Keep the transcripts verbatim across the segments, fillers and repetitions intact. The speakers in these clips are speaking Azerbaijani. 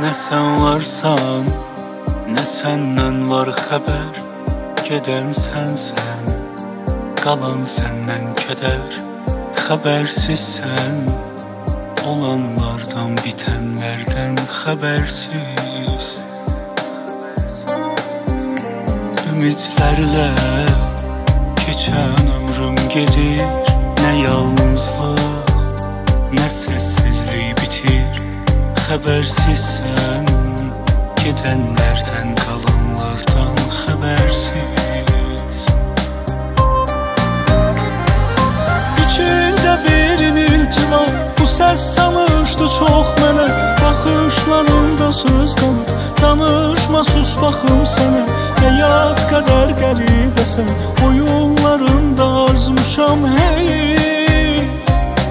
Nə sən varsan, nə səndən var xəbər. Gedən sənsən, qalan səndən kədər. Xəbərsizsən, olanlardan, bitənlərdən xəbərsiz. Ümidlərlə keçən ömrüm gedir. Nə yalnızlıq, nə səssizlik bitir. Xəbərsizsən, gedənlərdən, qalanlardan xəbərsiz. İçində bir inilti var, bu səs sanışdı çox mənə. Baxışlarında söz qalıb, danışma sus baxım sənə. Həyat qədər qəribəsən, oyunlarında azmışam heyf.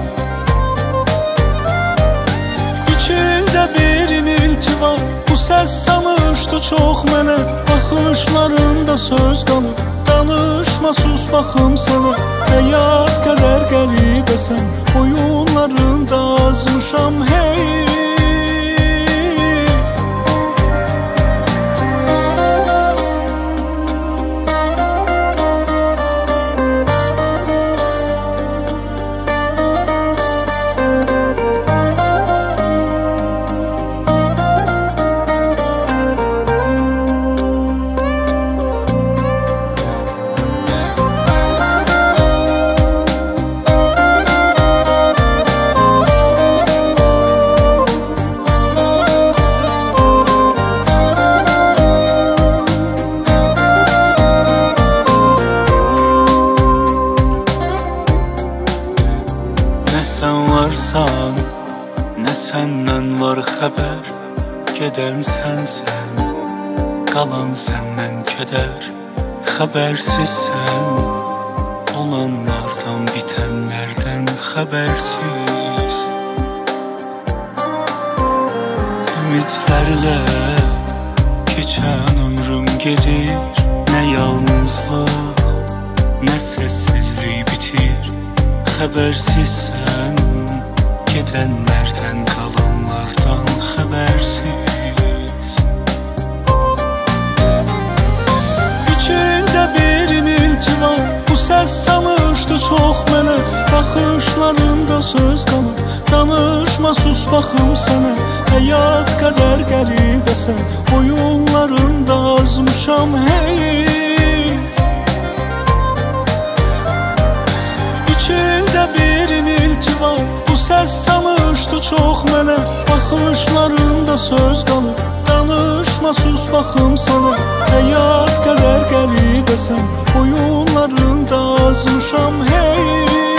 İçində bir inilti var, bu səs sanışdı çox mənə. Baxışlarında söz qalıb, danışma sus baxım sənə. Həyat qədər qəribəsən, oyunlarında azmışam heyf. Nə sən varsan, nə səndən var xəbər. Gedən sənsən, qalan səndən kədər. Xəbərsizsən, olanlardan, bitənlərdən xəbərsiz. Ümidlərlə keçən ömrüm gedir. Nə yalnızlıq, nə səssizlik bitir. Xəbərsizsən, gedənlərdən, qalanlardan xəbərsiz. İçində bir inilti var, bu səs sanışdı çox mənə. Baxışlarında söz qalıb, danışma sus baxım sənə. Həyat qədər qəribəsən, oyunlarında azmışam heyf. İçində bir inilti var, bu səs sanışdı çox mənə. Baxışlarında söz qalıb, danışma sus baxım sənə. Həyat qədər qəribəsən, oyunlarında azmışam heyf.